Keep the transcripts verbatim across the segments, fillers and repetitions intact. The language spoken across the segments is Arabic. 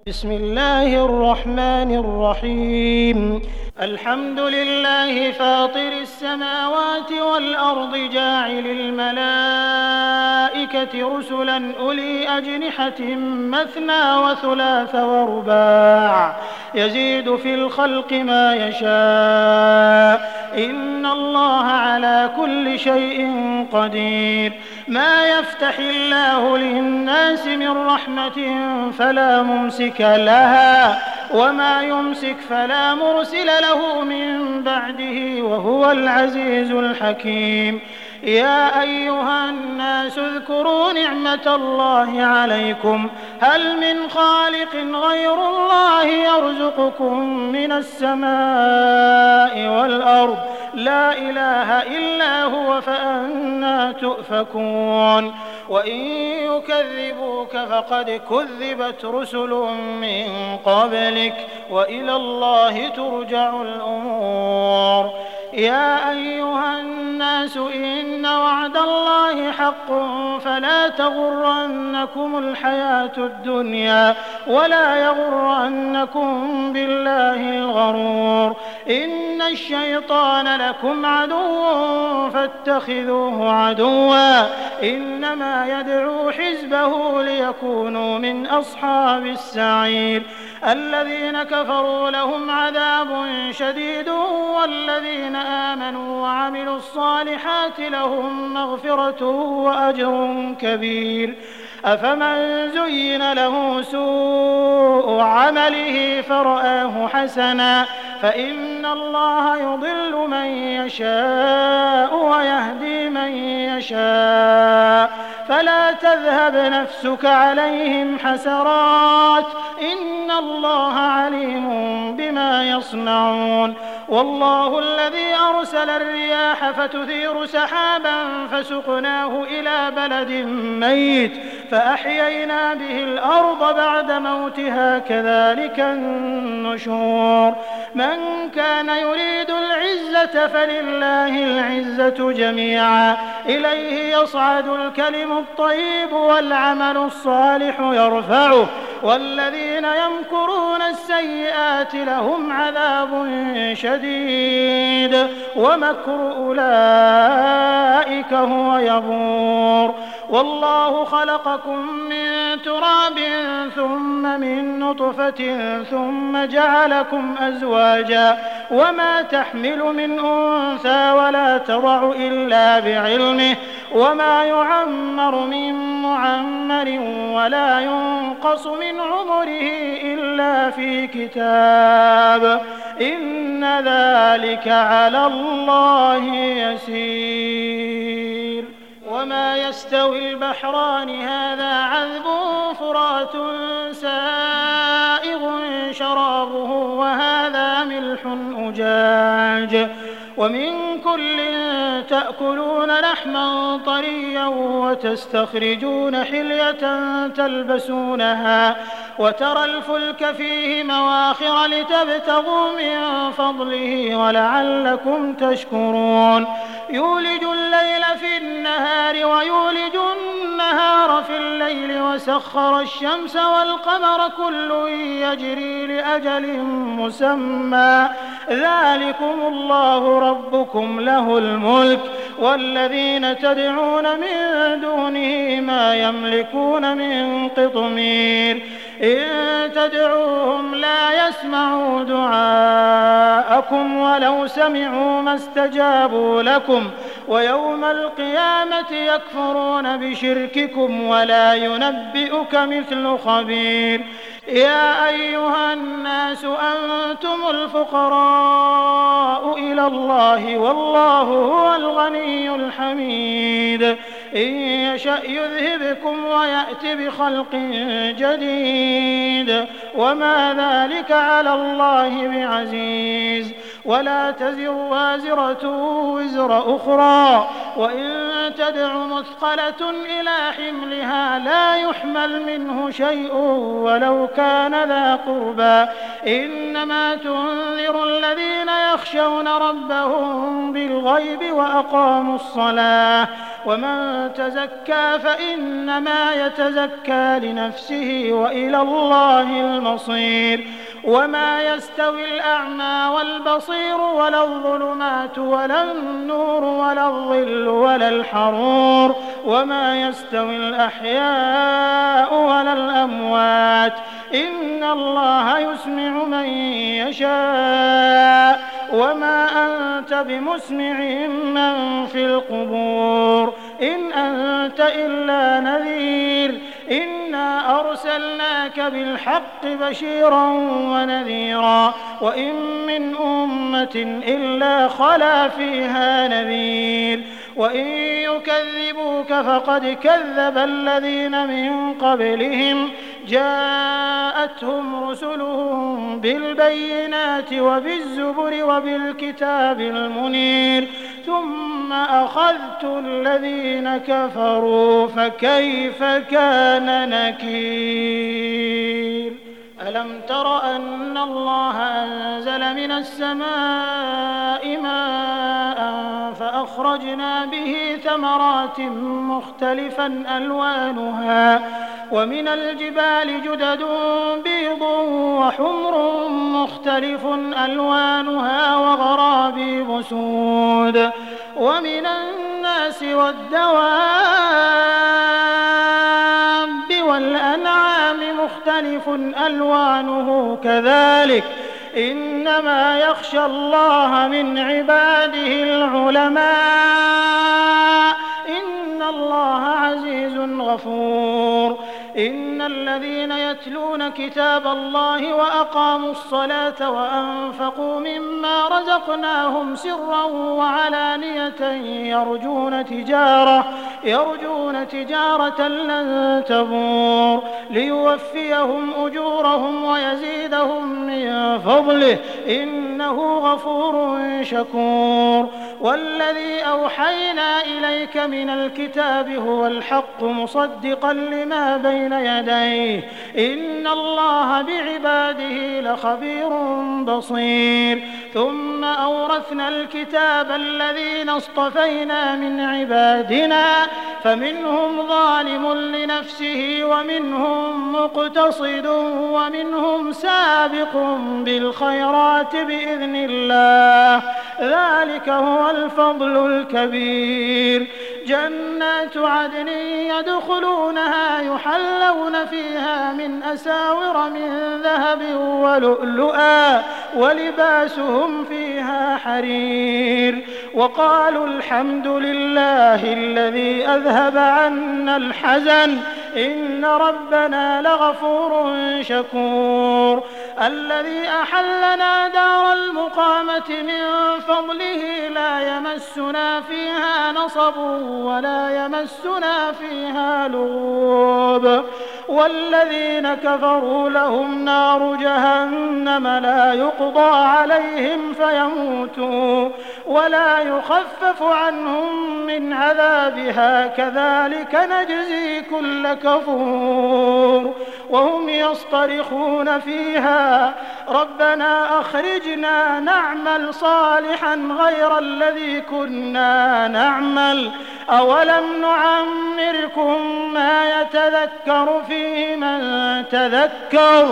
بسم الله الرحمن الرحيم الحمد لله فاطر السماوات والأرض جاعل الملائكة رسلا أولي أجنحة مثنى وثلاث ورباع يزيد في الخلق ما يشاء إن الله على كل شيء قدير ما يفتح الله للناس من رحمة فلا ممسك لها وما يمسك فلا مرسل له من بعده وهو العزيز الحكيم يا أيها الناس اذكروا نعمة الله عليكم هل من خالق غير الله يرزقكم من السماء والأرض لا إله إلا هو فأنى تؤفكون وإن يكذبوك فقد كذبت رسل من قبلك وإلى الله ترجع الأمور يا أيها الناس إن وعد الله حق فلا تغرنكم الحياة الدنيا ولا يغرنكم بالله الغرور إن الشيطان لكم عدو فاتخذوه عدوا إنما يدعو حزبه ليكونوا من أصحاب السعير الذين كفروا لهم عذاب شديد والذين آمنوا وعملوا الصالحات لهم مغفرة وأجر كبير أفمن زين له سوء عمله فرآه حسنا فإن الله يضل من يشاء ويهدي من يشاء فلا تذهب نفسك عليهم حسرات إن الله عليم بما يصنعون والله الذي أرسل الرياح فتثير سحابا فسقناه إلى بلد ميت فأحيينا به الأرض بعد موتها كذلك النشور من كان يريد العزة فلله العزة جميعا إليه يصعد الكلم الطيب والعمل الصالح يرفعه والذين يمكرون السيئات لهم عذاب شديد ومكر أولئك هو يبور والله خلقكم من تراب ثم من نطفة ثم جعلكم أزواجا وما تحمل من أنثى ولا تضع إلا بعلمه وما يعمر من معمر ولا ينقص من عمره إلا في كتاب إن ذلك على الله يسير وما يستوي البحران هذا عذب فرات سائغ شرابه وهذا ملح أجاج ومن كل تأكلون لحما طريا وتستخرجون حلية تلبسونها وترى الفلك فيه مواخر لتبتغوا من فضله ولعلكم تشكرون يولج الليل في النهار ويولج النهار في الليل وسخر الشمس والقمر كل يجري لأجل مسمى ذلكم الله ربكم له الملك والذين تدعون من دونه ما يملكون من قطمير إن تدعوهم لا يسمعوا دعاءكم ولو سمعوا ما استجابوا لكم ويوم القيامة يكفرون بشرككم ولا ينبئك مثل خبير يا أيها الناس أنتم الفقراء إلى الله والله هو الغني الحميد إن يشأ يذهبكم ويأت بخلق جديد وما ذلك على الله بعزيز ولا تزر وازرة وزر أخرى، وإن تدع مثقلة إلى حملها لا يحمل منه شيء ولو كان ذا قربى، إنما تنذر الذين يخشون ربهم بالغيب وأقاموا الصلاة، ومن تزكى فإنما يتزكى لنفسه وإلى الله المصير. وما يستوي الأعمى والبصير ولا الظلمات ولا النور ولا الظل ولا الحرور، وما يستوي الأحياء ولا الأموات، إن الله يسمع من يشاء وما أنت بمسمع من في القبور، إن أنت إلا نذير، إنا أرسلناك بالحق بشيرا ونذيرا، وإن من أمة إلا خلا فيها نذير، وإن يكذبوك فقد كذب الذين من قبلهم، جاءتهم رسلهم بالبينات وبالزبر وبالكتاب المنير، ثم أخذت الذين كفروا فكيف كان نكير. ألم تر أن الله أنزل من السماء ماء فأخرجنا به ثمرات مختلفا ألوانها، ومن الجبال جدد بيض وحمر مختلف ألوانها وغرابيب سود، ومن الناس والدواب والأنعام مختلف ألوانه كذلك، إنما يخشى الله من عباده العلماء، إن الله عزيز غفور. إن الذين يتلون كتاب الله وأقاموا الصلاة وأنفقوا مما رزقناهم سرا وعلانية يرجون تجارة يرجون تجارة لن تبور، ليوفيهم أجورهم ويزيدهم من فضله، إنه غفور شكور. والذي أوحينا إليك من الكتاب هو الحق مصدقا لما بين يديه، إن الله بعباده لخبير بصير. ثم أورثنا الكتاب الذين اصطفينا من عبادنا، فمنهم ظالم لنفسه ومنهم مقتصد ومنهم سابق بالخيرات بإذن الله، ذلك هو الفضل الكبير. جنات عدن يدخلونها يحلون فيها من أساور من ذهب ولؤلؤا ولباسهم فيها حرير، وقالوا الحمد لله الذي أذهب عنا الحزن إن ربنا لغفور شكور. الذي أحلنا دار المقامة من فضله لا يمسنا فيها نصب ولا يمسنا فيها لغوب، والذين كفروا لهم نار جهنم لا يقضى عليهم فيموتوا ولا يخفف عنهم من عذابها، كذلك نجزي كل كفور. وهم يصطرخون فيها ربنا أخرجنا نعمل صالحا غير الذي كنا نعمل، أولم نعمركم ما يتذكر فيه من تذكر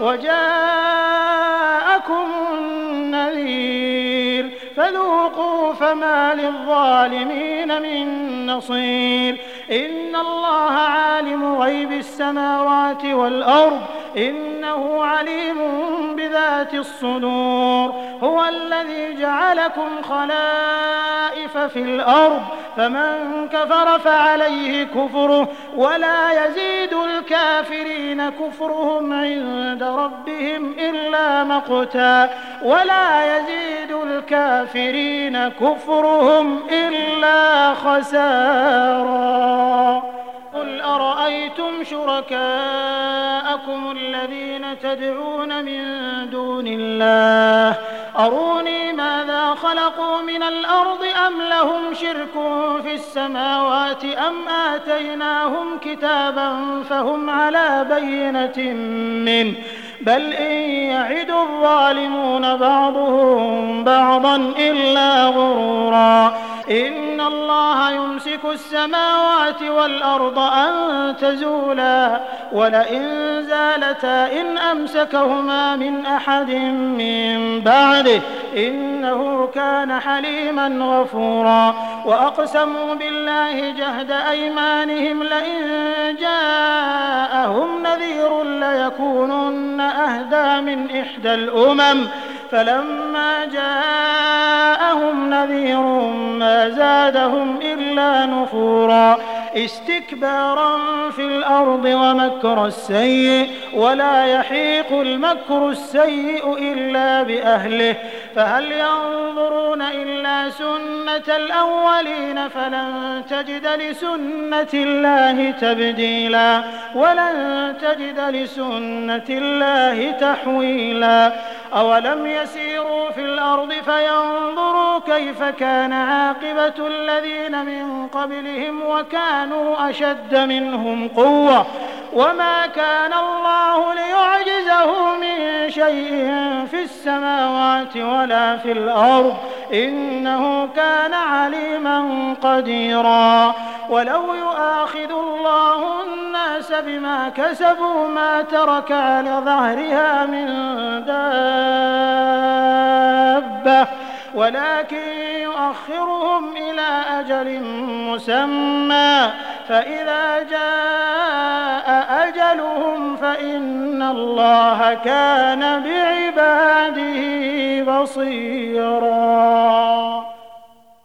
وجاءكم النذير، فذوقوا فما للظالمين من نصير. إن الله عالم غيب السماوات والأرض، إنه عليم بذات الصدور. هو الذي جعلكم خلائف في الأرض، فمن كفر فعليه كفره، ولا يزيد الكافرين كفرهم عند ربهم إلا مقتا، ولا يزيد الكافرين كفرهم إلا خسارا. قل أرأيتم شركاءكم الذين تدعون من دون الله أروني ماذا خلقوا من الأرض أم لهم شرك في السماوات أم آتيناهم كتابا فهم على بينة منه بل إن يعد الظالمون بعضهم بعضا إلا غرورا إن الله يمسك السماوات والأرض أن تزولا ولئن زالتا إن أمسكهما من أحد من بعده إنه كان حليما غفورا وأقسموا بالله جهد أيمانهم لئن جاءهم نذير ليكونن أهدى من إحدى الأمم فلما جاءهم نذير ما زادهم إلا نفورا استكبارا في الأرض ومكر السيء ولا يحيق المكر السيء إلا بأهله فهل ينظرون إلا سنة الأولين فلن تجد لسنة الله تبديلا ولن تجد لسنة الله تحويلا أولم يسيروا في الأرض فينظروا كيف كان عاقبة الذين من قبلهم وكانوا أشد منهم قوة وما كان الله ليعجزه من شيء في السماوات ولا في الأرض إنه كان عليما قديرا ولو يؤاخذ الله الناس بما كسبوا ما ترك على ظهرها من دابة ولكن يؤخرهم إلى أجل مسمى فإذا جاء أجلهم فإن الله كان بعباده بصيرا.